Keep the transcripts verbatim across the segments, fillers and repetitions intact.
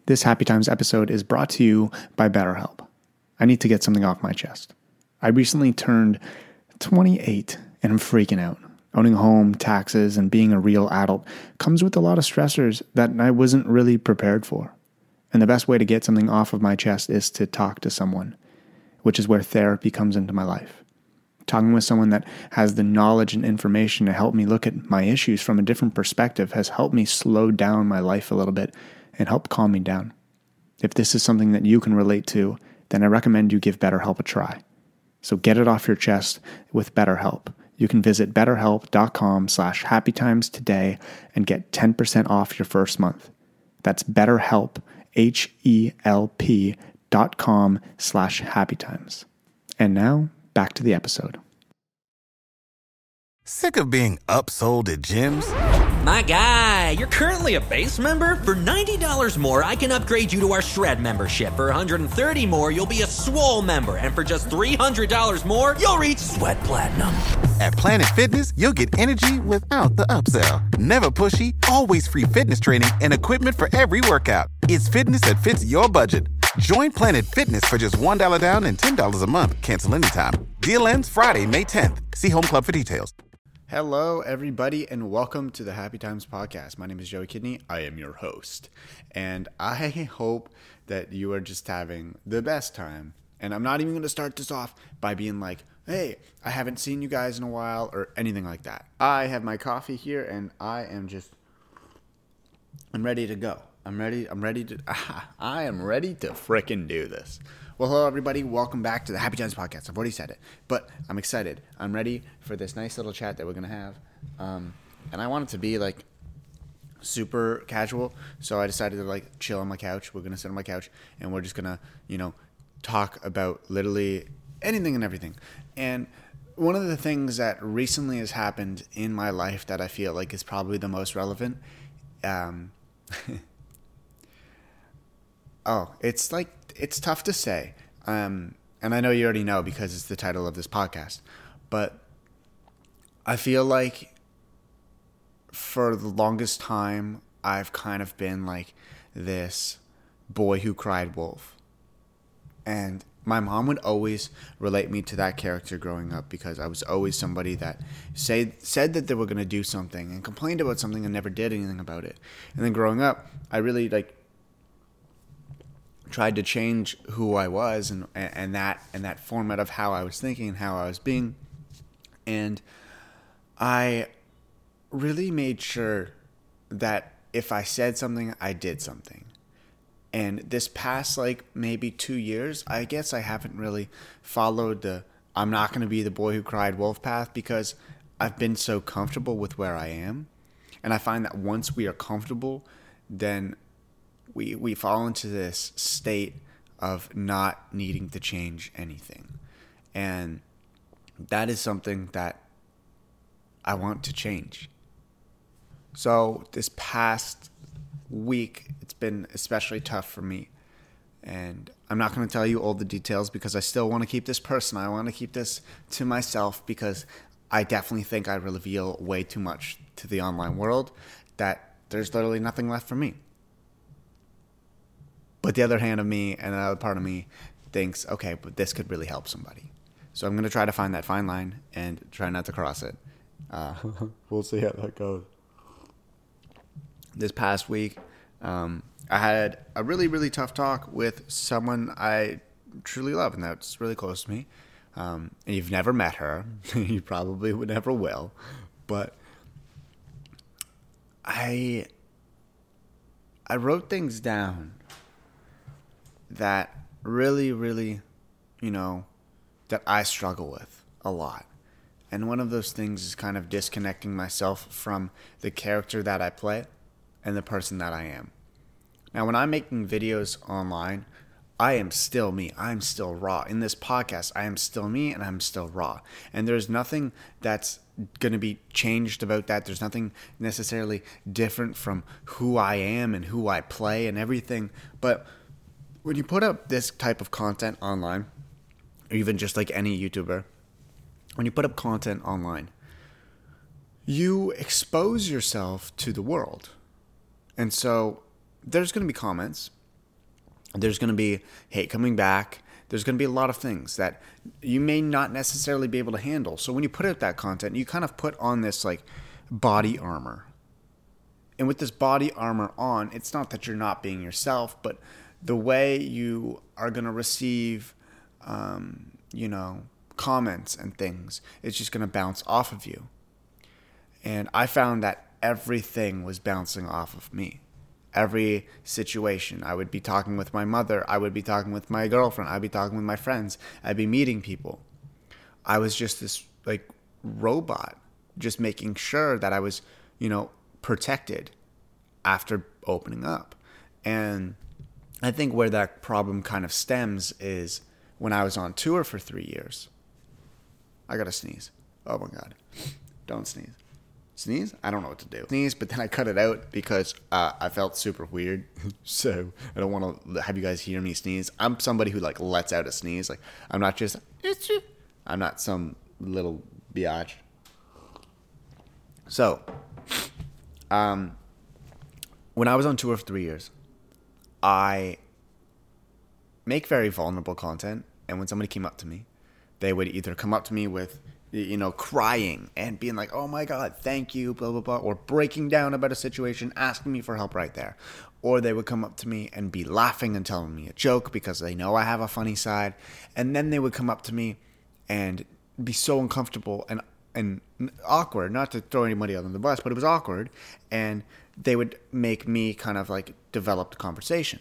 This Happy Times episode is brought to you by BetterHelp. I need to get something off my chest. I recently turned twenty-eight and I'm freaking out. Owning a home, taxes, and being a real adult comes with a lot of stressors that I wasn't really prepared for. And the best way to get something off of my chest is to talk to someone, which is where therapy comes into my life. Talking with someone that has the knowledge and information to help me look at my issues from a different perspective has helped me slow down my life a little bit and help calm me down. If this is something that you can relate to, then I recommend you give BetterHelp a try. So get it off your chest with BetterHelp. You can visit betterhelp.com slash happytimes today and get ten percent off your first month. That's BetterHelp, H-E-L-P dot com slash happytimes. And now, back to the episode. Sick of being upsold at gyms? My guy, you're currently a base member? For ninety dollars more, I can upgrade you to our Shred membership. For one hundred thirty dollars more, you'll be a Swole member. And for just three hundred dollars more, you'll reach Sweat Platinum. At Planet Fitness, you'll get energy without the upsell. Never pushy, always free fitness training and equipment for every workout. It's fitness that fits your budget. Join Planet Fitness for just one dollar down and ten dollars a month. Cancel anytime. Deal ends Friday, May tenth. See Home Club for details. Hello, everybody, and welcome to the Happy Times podcast. My name is Joey Kidney. I am your host, and I hope that you are just having the best time. And I'm not even going to start this off by being like, hey, I haven't seen you guys in a while or anything like that. I have my coffee here, and I am just, I'm ready to go. I'm ready. I'm ready to, I am ready to frickin' do this. Well, hello, everybody. Welcome back to the Happy Times podcast. I've already said it, but I'm excited. I'm ready for this nice little chat that we're going to have. Um, and I want it to be like super casual. So I decided to like chill on my couch. We're going to sit on my couch and we're just going to, you know, talk about literally anything and everything. And one of the things that recently has happened in my life that I feel like is probably the most relevant. Um, oh, it's like, it's tough to say, um, and I know you already know because it's the title of this podcast, but I feel like for the longest time, I've kind of been like this boy who cried wolf. And my mom would always relate me to that character growing up because I was always somebody that say, said that they were going to do something and complained about something and never did anything about it. And then growing up, I really like tried to change who I was and and that and that format of how I was thinking and how I was being. And I really made sure that if I said something, I did something. And this past like maybe two years, I guess I haven't really followed the I'm not going to be the boy who cried wolf path because I've been so comfortable with where I am. And I find that once we are comfortable, then we we fall into this state of not needing to change anything. And that is something that I want to change. So this past week, it's been especially tough for me. And I'm not going to tell you all the details because I still want to keep this personal. I want to keep this to myself because I definitely think I reveal way too much to the online world that there's literally nothing left for me. But the other hand of me and another part of me thinks, okay, but this could really help somebody. So I'm going to try to find that fine line and try not to cross it. Uh, we'll see how that goes. This past week, um, I had a really, really tough talk with someone I truly love, and that's really close to me. Um, and you've never met her. You probably would never will. But I, I wrote things down that really, really, you know, that I struggle with a lot. And one of those things is kind of disconnecting myself from the character that I play and the person that I am. Now, when I'm making videos online, I am still me. I'm still raw. In this podcast, I am still me and I'm still raw. And there's nothing that's going to be changed about that. There's nothing necessarily different from who I am and who I play and everything. But when you put up this type of content online, or even just like any YouTuber, when you put up content online, you expose yourself to the world. And so there's going to be comments, There's going to be hate coming back. There's going to be a lot of things that you may not necessarily be able to handle. So when you put out that content, you kind of put on this like body armor. And with this body armor on, it's not that you're not being yourself, but the way you are going to receive, um, you know, comments and things, it's just going to bounce off of you. And I found that everything was bouncing off of me. Every situation. I would be talking with my mother. I would be talking with my girlfriend. I'd be talking with my friends. I'd be meeting people. I was just this like robot, just making sure that I was, you know, protected after opening up. And I think where that problem kind of stems is when I was on tour for three years. I gotta sneeze. Oh my God. Don't sneeze. Sneeze? I don't know what to do. Sneeze, but then I cut it out because uh, I felt super weird. So I don't want to have you guys hear me sneeze. I'm somebody who like lets out a sneeze. Like I'm not just, I'm not some little biatch. So, um, when I was on tour for three years, I make very vulnerable content. And when somebody came up to me, they would either come up to me with, you know, crying and being like, oh my God, thank you, blah, blah, blah, or breaking down about a situation, asking me for help right there. Or they would come up to me and be laughing and telling me a joke because they know I have a funny side. And then they would come up to me and be so uncomfortable and and awkward, not to throw anybody under the bus, but it was awkward. And they would make me kind of like develop the conversation.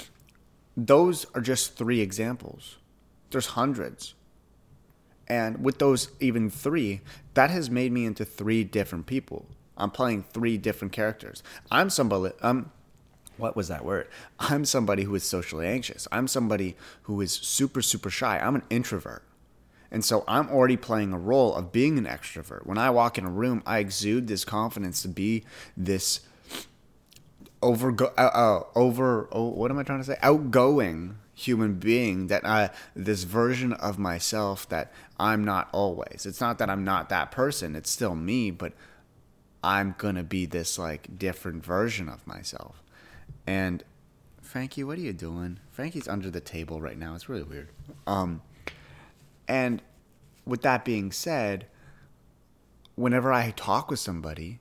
Those are just three examples. There's hundreds. And with those even three, that has made me into three different people. I'm playing three different characters. I'm somebody, um, what was that word? I'm somebody who is socially anxious. I'm somebody who is super, super shy. I'm an introvert. And so I'm already playing a role of being an extrovert. When I walk in a room, I exude this confidence to be this over, uh, uh, over, oh, what am I trying to say? Outgoing human being, that I, this version of myself that I'm not always. It's not that I'm not that person. It's still me, but I'm going to be this like different version of myself. And Frankie, what are you doing? Frankie's under the table right now. It's really weird. Um, and with that being said, whenever I talk with somebody,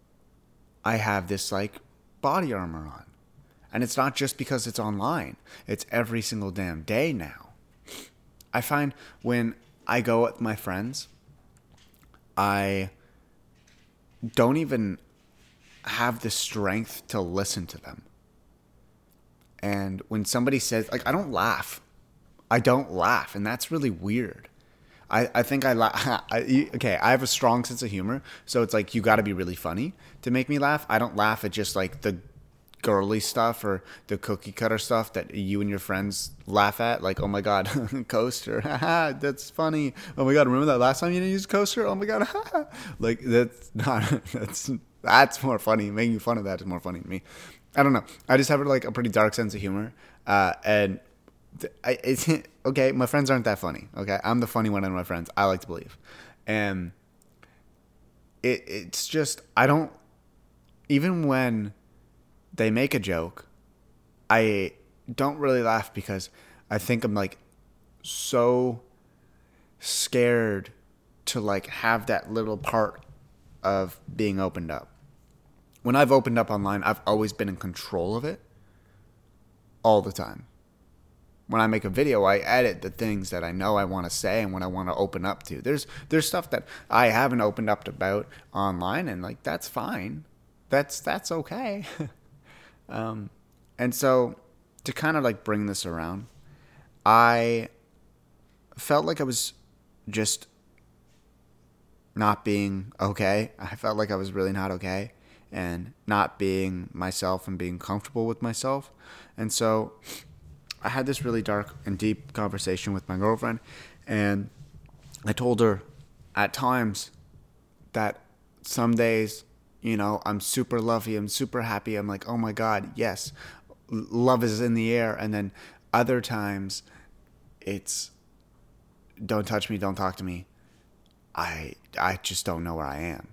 I have this like body armor on. And it's not just because it's online. It's every single damn day now. I find when I go with my friends, I don't even have the strength to listen to them. And when somebody says, like, I don't laugh. I don't laugh. And that's really weird. I, I think I laugh. Okay, I have a strong sense of humor. So it's like, you got to be really funny to make me laugh. I don't laugh at just like the girly stuff or the cookie cutter stuff that you and your friends laugh at. Like, oh my God, coaster. Haha, that's funny. Oh my God, remember that last time you didn't use coaster? Oh my God. Like, that's not, that's, that's more funny. Making fun of that is more funny to me. I don't know. I just have like a pretty dark sense of humor. Uh, and I, it's, okay, my friends aren't that funny. Okay, I'm the funny one of my friends. I like to believe. And it it's just, I don't, even when they make a joke, I don't really laugh because I think I'm like so scared to like have that little part of being opened up. When I've opened up online, I've always been in control of it all the time. When I make a video, I edit the things that I know I want to say and what I want to open up to. There's there's stuff that I haven't opened up about online, and like that's fine. That's that's okay. um, and so to kind of like bring this around, I felt like I was just not being okay. I felt like I was really not okay and not being myself and being comfortable with myself. And so I had this really dark and deep conversation with my girlfriend, and I told her at times that some days, you know, I'm super lovey, I'm super happy, I'm like, oh my God, yes, love is in the air. And then other times it's, don't touch me, don't talk to me. I I just don't know where I am.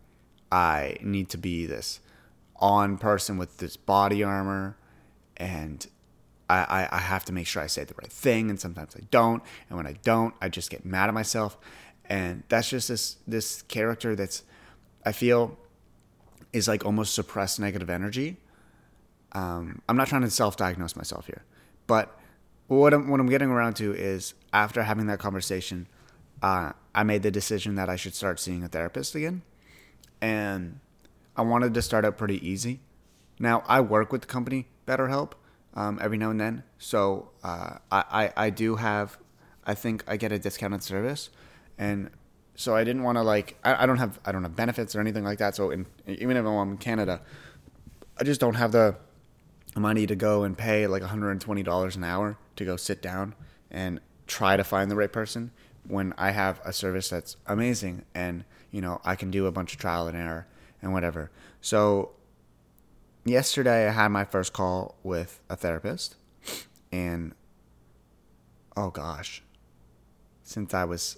I need to be this on person with this body armor, and I, I, I have to make sure I say the right thing, and sometimes I don't. And when I don't, I just get mad at myself. And that's just this this character that's, I feel, is like almost suppressed negative energy. Um, I'm not trying to self-diagnose myself here, but what I'm, what I'm getting around to is after having that conversation, uh, I made the decision that I should start seeing a therapist again. And I wanted to start out pretty easy. Now, I work with the company BetterHelp um, every now and then. So uh, I, I, I do have, I think I get a discounted service. And so I didn't want to like, I, I don't have, I don't have benefits or anything like that. So in, even if I'm in Canada, I just don't have the money to go and pay like one hundred twenty dollars an hour to go sit down and try to find the right person when I have a service that's amazing and, you know, I can do a bunch of trial and error and whatever. So yesterday I had my first call with a therapist, and oh gosh, since I was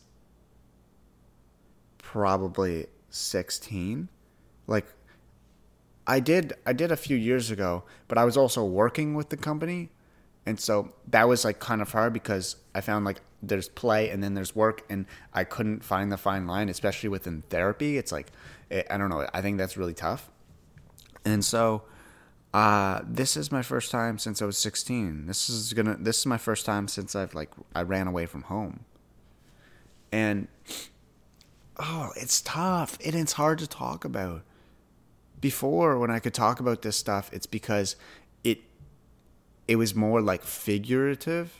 probably sixteen, like I did I did a few years ago, but I was also working with the company. And so that was like kind of hard because I found like there's play and then there's work, and I couldn't find the fine line, especially within therapy. It's like, I don't know. I think that's really tough. And so uh, this is my first time since I was sixteen. This is gonna, this is my first time since I've like, I ran away from home. And oh, it's tough. And it's hard to talk about. Before, when I could talk about this stuff, it's because it, it was more like figurative.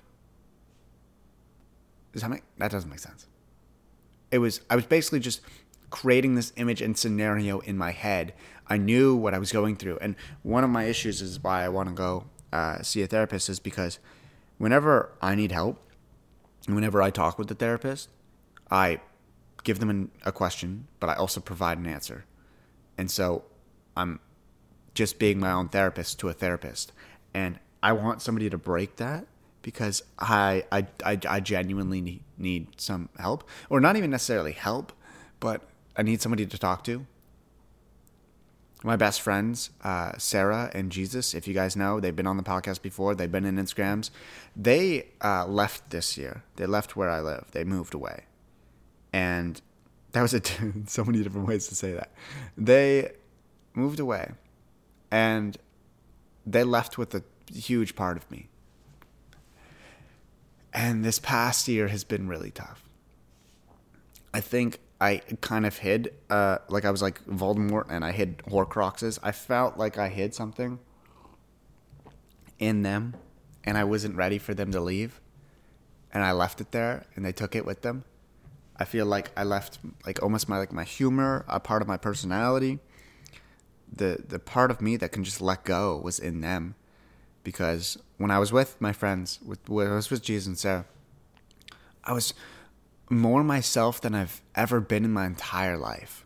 Does that make, that doesn't make sense. It was, I was basically just creating this image and scenario in my head. I knew what I was going through. And one of my issues is why I want to go uh, see a therapist is because whenever I need help, and whenever I talk with the therapist, I give them an, a question, but I also provide an answer. And so I'm just being my own therapist to a therapist. And I want somebody to break that because I I, I, I genuinely need, need some help. Or not even necessarily help, but I need somebody to talk to. My best friends, uh, Sarah and Jesus, if you guys know, they've been on the podcast before. They've been in Instagrams. They uh, left this year. They left where I live. They moved away. And that was a, so many different ways to say that. They moved away. And they left with a huge part of me. And this past year has been really tough. I think I kind of hid, uh, like I was like Voldemort and I hid Horcruxes. I felt like I hid something in them and I wasn't ready for them to leave. And I left it there and they took it with them. I feel like I left like almost my like my humor, a part of my personality. The the part of me that can just let go was in them. Because when I was with my friends, with when I was with Jesus and Sarah, I was more myself than I've ever been in my entire life.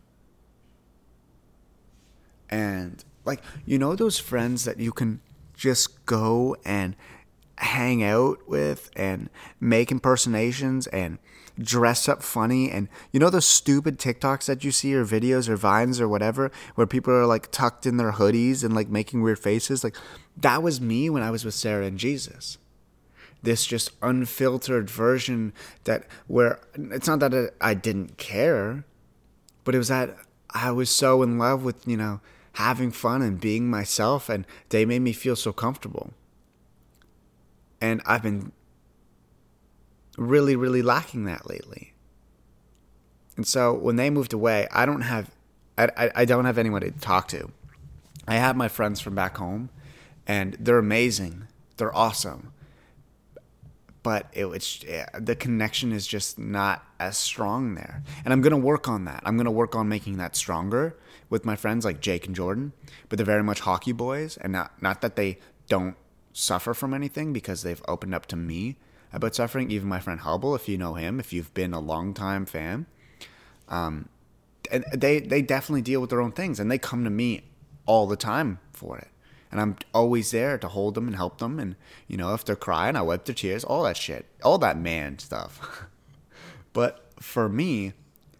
And like, you know those friends that you can just go and hang out with and make impersonations and dress up funny, and you know those stupid TikToks that you see or videos or Vines or whatever where people are like tucked in their hoodies and like making weird faces? Like that was me when I was with Sarah and Jesus. This just unfiltered version that where it's not that I didn't care, but it was that I was so in love with, you know, having fun and being myself, and they made me feel so comfortable. And I've been really, really lacking that lately. And so when they moved away, I don't have, I, I, I don't have anyone to talk to. I have my friends from back home, and they're amazing. They're awesome. But it, it's, the connection is just not as strong there. And I'm going to work on that. I'm going to work on making that stronger with my friends like Jake and Jordan. But they're very much hockey boys. And not, not that they don't suffer from anything, because they've opened up to me about suffering. Even my friend Hubble, if you know him, if you've been a long-time fan, um, and they, they definitely deal with their own things. And they come to me all the time for it. And I'm always there to hold them and help them. And, you know, if they're crying, I wipe their tears, all that shit. All that man stuff. But for me,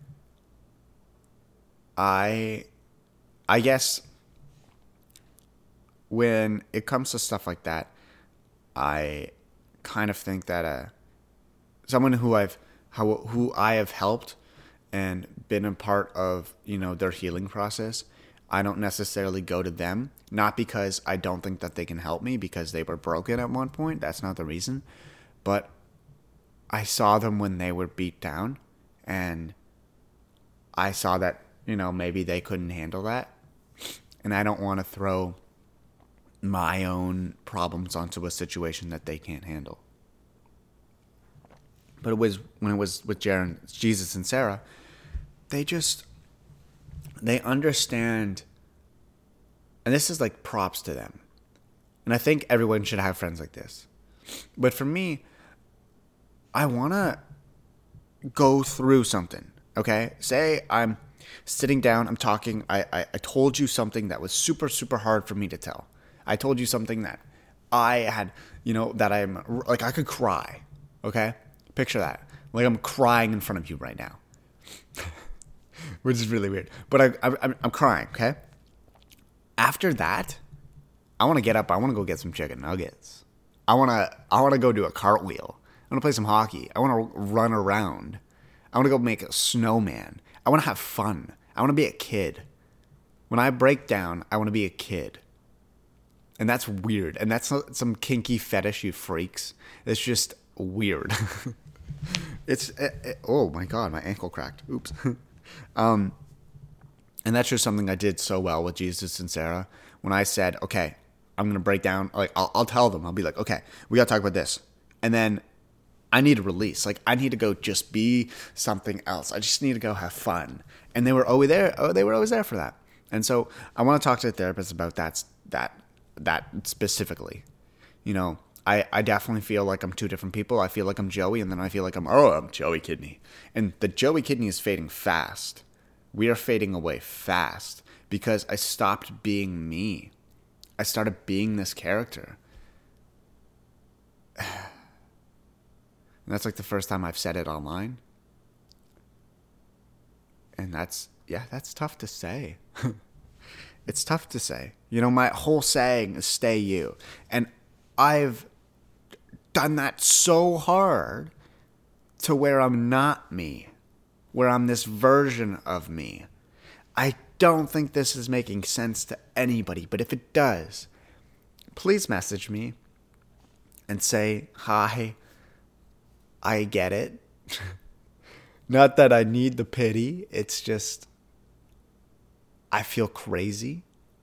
I, I guess when it comes to stuff like that, I kind of think that uh, someone who I've how, who I have helped and been a part of, you know, their healing process, I don't necessarily go to them, not because I don't think that they can help me because they were broken at one point. That's not the reason. But I saw them when they were beat down, and I saw that, you know, maybe they couldn't handle that. And I don't want to throw my own problems onto a situation that they can't handle. But it was when it was with Jaron, Jesus and Sarah, they just, they understand, and this is like props to them. And I think everyone should have friends like this. But for me, I want to go through something, okay? Say I'm sitting down, I'm talking, I, I, I told you something that was super, super hard for me to tell. I told you something that I had, you know, that I'm, like I could cry, okay? Picture that. Like I'm crying in front of you right now. Which is really weird. But I, I, I'm, I'm crying, okay? After that, I want to get up, I want to go get some chicken nuggets. I want to I want to go do a cartwheel. I want to play some hockey. I want to run around. I want to go make a snowman. I want to have fun. I want to be a kid. When I break down, I want to be a kid. And that's weird. And that's some kinky fetish, you freaks. It's just weird. it's, it, it, oh my God, my ankle cracked. Oops. um, and that's just something I did so well with Jesus and Sarah. When I said, okay, I'm going to break down, like I'll, I'll tell them, I'll be like, okay, we got to talk about this. And then I need a release. Like I need to go just be something else. I just need to go have fun. And they were always there. Oh, they were always there for that. And so I want to talk to a therapist about that, that, that specifically. You know, I, I definitely feel like I'm two different people. I feel like I'm Joey, and then I feel like I'm, oh, I'm Joey Kidney. And the Joey Kidney is fading fast. We are fading away fast because I stopped being me. I started being this character. And that's like the first time I've said it online. And that's, yeah, that's tough to say. It's tough to say. You know, my whole saying is stay you. And I've done that so hard to where I'm not me, where I'm this version of me. I don't think this is making sense to anybody, but if it does, please message me and say, hi, I get it. Not that I need the pity, it's just, I feel crazy.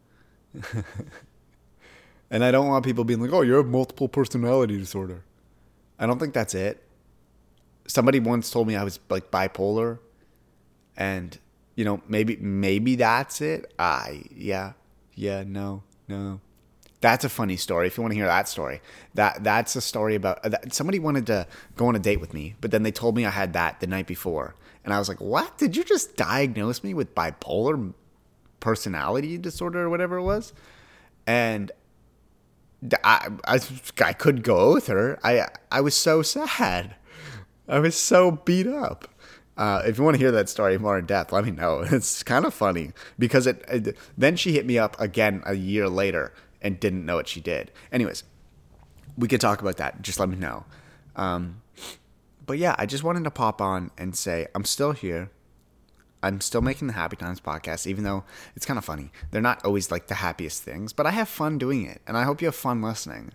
And I don't want people being like, oh, you have multiple personality disorder. I don't think that's it. Somebody once told me I was like bipolar, and you know, maybe maybe that's it. I yeah, yeah, no, no. That's a funny story. If you want to hear that story, that that's a story about uh, that, somebody wanted to go on a date with me, but then they told me I had that the night before, and I was like, what? Did you just diagnose me with bipolar personality disorder or whatever it was? And I, I, I could go with her. I I was so sad. I was so beat up. Uh, if you want to hear that story more in depth, let me know. It's kind of funny because it, it then she hit me up again a year later and didn't know what she did. Anyways, we could talk about that. Just let me know. Um, but yeah, I just wanted to pop on and say I'm still here. I'm still making the Happy Times podcast, even though it's kind of funny. They're not always like the happiest things, but I have fun doing it, and I hope you have fun listening.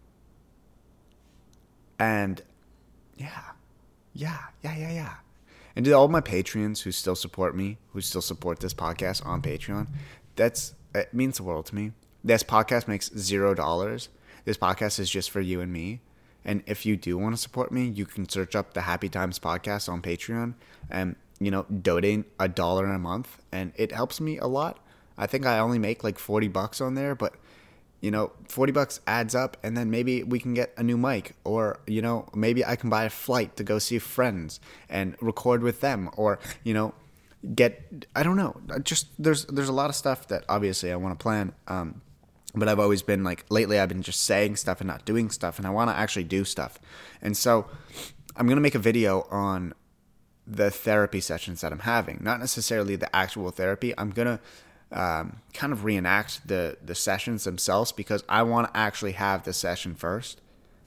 And yeah, yeah, yeah, yeah, yeah. And to all my Patreons who still support me, who still support this podcast on Patreon, that's it means the world to me. This podcast makes zero dollars. This podcast is just for you and me. And if you do want to support me, you can search up the Happy Times podcast on Patreon and, you know, donate a dollar a month, and it helps me a lot. I think I only make like forty bucks on there, but you know, forty bucks adds up, and then maybe we can get a new mic, or, you know, maybe I can buy a flight to go see friends and record with them, or, you know, get, I don't know, just, there's, there's a lot of stuff that obviously I want to plan. Um, but I've always been like, lately I've been just saying stuff and not doing stuff, and I want to actually do stuff. And so I'm going to make a video on the therapy sessions that I'm having, not necessarily the actual therapy. I'm going to um, kind of reenact the, the sessions themselves, because I want to actually have the session first.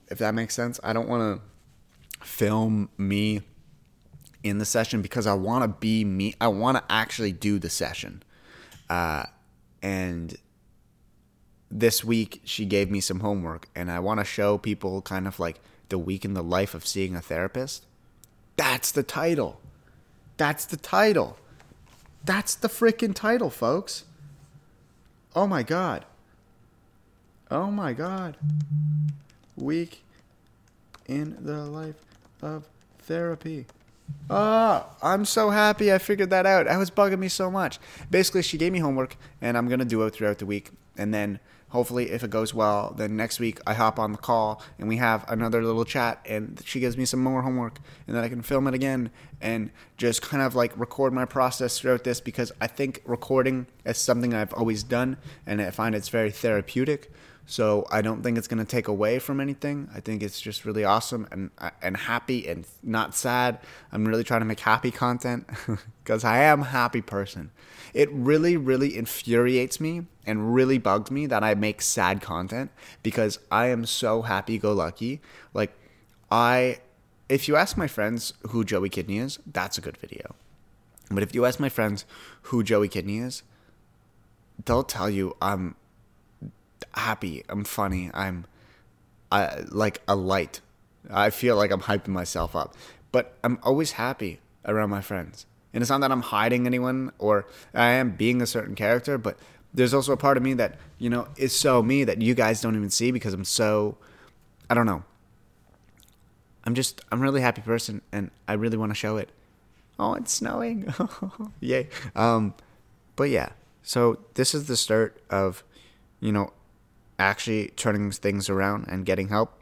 if that makes sense. I don't want to film me in the session because I want to be me. I want to actually do the session. Uh, and this week she gave me some homework, and I want to show people kind of like the week in the life of seeing a therapist. That's the title. That's the title. That's the freaking title, folks. Oh my God. Oh my God. Week in the life of therapy. Ah, oh, I'm so happy I figured that out. That was bugging me so much. Basically, she gave me homework, and I'm going to do it throughout the week. And then, hopefully, if it goes well, then next week I hop on the call, and we have another little chat, and she gives me some more homework, and then I can film it again, and just kind of like record my process throughout this, because I think recording is something I've always done, and I find it's very therapeutic. So I don't think it's going to take away from anything. I think it's just really awesome and and happy and not sad. I'm really trying to make happy content because I am a happy person. It really, really infuriates me and really bugs me that I make sad content because I am so happy-go-lucky. Like, I, if you ask my friends who Joey Kidney is, that's a good video. But if you ask my friends who Joey Kidney is, they'll tell you I'm happy, I'm funny, I'm I, like a light. I feel like I'm hyping myself up. But I'm always happy around my friends. And it's not that I'm hiding anyone or I am being a certain character, but there's also a part of me that, you know, is so me that you guys don't even see because I'm so, I don't know. I'm just, I'm a really happy person and I really want to show it. Oh, it's snowing. Yay. Um, but yeah, so this is the start of, you know, actually turning things around and getting help.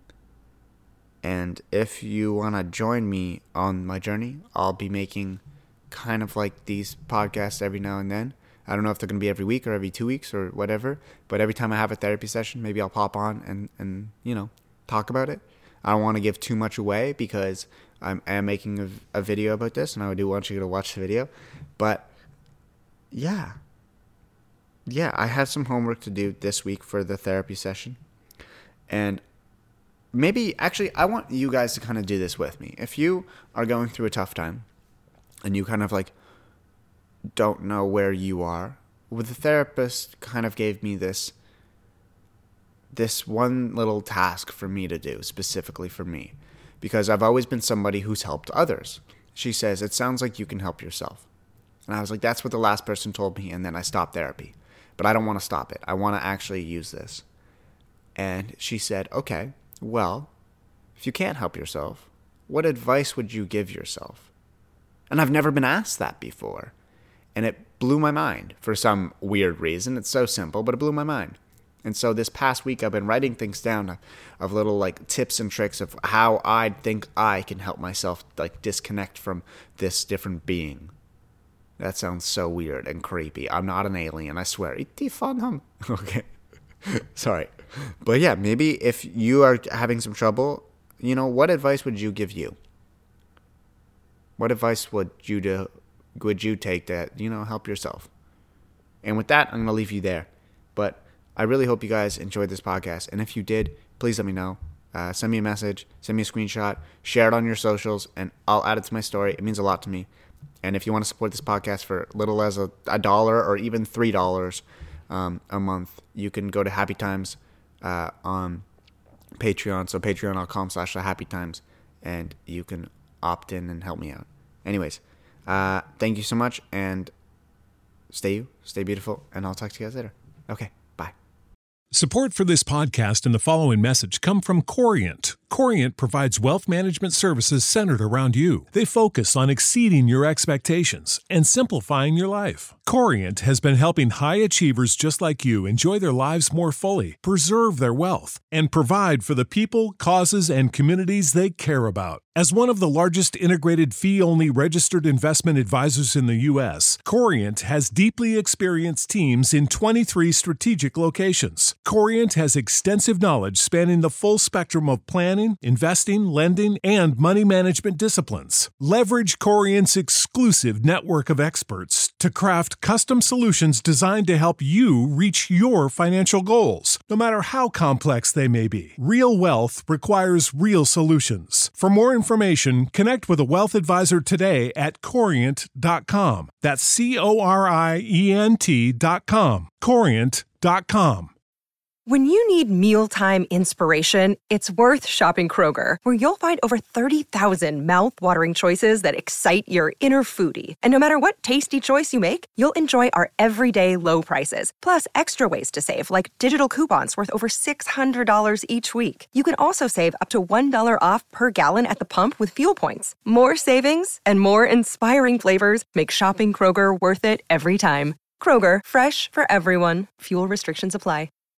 And if you want to join me on my journey, I'll be making kind of like these podcasts every now and then. I don't know if they're going to be every week or every two weeks or whatever, but every time I have a therapy session, maybe I'll pop on and, and you know, talk about it. I don't want to give too much away because I'm, I am making a, a video about this, and I do want you to watch the video. But yeah. Yeah, I had some homework to do this week for the therapy session. And maybe, actually, I want you guys to kind of do this with me. If you are going through a tough time and you kind of like don't know where you are, well, the therapist kind of gave me this this one little task for me to do, specifically for me, because I've always been somebody who's helped others. She says, it sounds like you can help yourself. And I was like, that's what the last person told me, and then I stopped therapy. But I don't want to stop it. I want to actually use this. And she said, okay, well, if you can't help yourself, what advice would you give yourself? And I've never been asked that before. And it blew my mind for some weird reason. It's so simple, but it blew my mind. And so this past week, I've been writing things down of little like tips and tricks of how I think I can help myself like disconnect from this different being. That sounds so weird and creepy. I'm not an alien, I swear. Okay. Sorry. But yeah, maybe if you are having some trouble, you know, what advice would you give you? What advice would you do, would you take to, you know, help yourself? And with that, I'm going to leave you there. But I really hope you guys enjoyed this podcast. And if you did, please let me know. Uh, send me a message, send me a screenshot, share it on your socials, and I'll add it to my story. It means a lot to me. And if you want to support this podcast for little as a, a dollar or even three dollars um, a month, you can go to Happy Times uh, on Patreon. So patreon.com slash the Happy Times, and you can opt in and help me out. Anyways, uh, thank you so much, and stay you, stay beautiful, and I'll talk to you guys later. Okay, bye. Support for this podcast and the following message come from Corient. Corient provides wealth management services centered around you. They focus on exceeding your expectations and simplifying your life. Corient has been helping high achievers just like you enjoy their lives more fully, preserve their wealth, and provide for the people, causes, and communities they care about. As one of the largest integrated fee-only registered investment advisors in the U S, Corient has deeply experienced teams in twenty-three strategic locations. Corient has extensive knowledge spanning the full spectrum of plan planning, investing, lending, and money management disciplines. Leverage Corient's exclusive network of experts to craft custom solutions designed to help you reach your financial goals, no matter how complex they may be. Real wealth requires real solutions. For more information, connect with a wealth advisor today at corient dot com. That's C O R I E N T dot com. corient dot com. When you need mealtime inspiration, it's worth shopping Kroger, where you'll find over thirty thousand mouth-watering choices that excite your inner foodie. And no matter what tasty choice you make, you'll enjoy our everyday low prices, plus extra ways to save, like digital coupons worth over six hundred dollars each week. You can also save up to one dollar off per gallon at the pump with fuel points. More savings and more inspiring flavors make shopping Kroger worth it every time. Kroger, fresh for everyone. Fuel restrictions apply.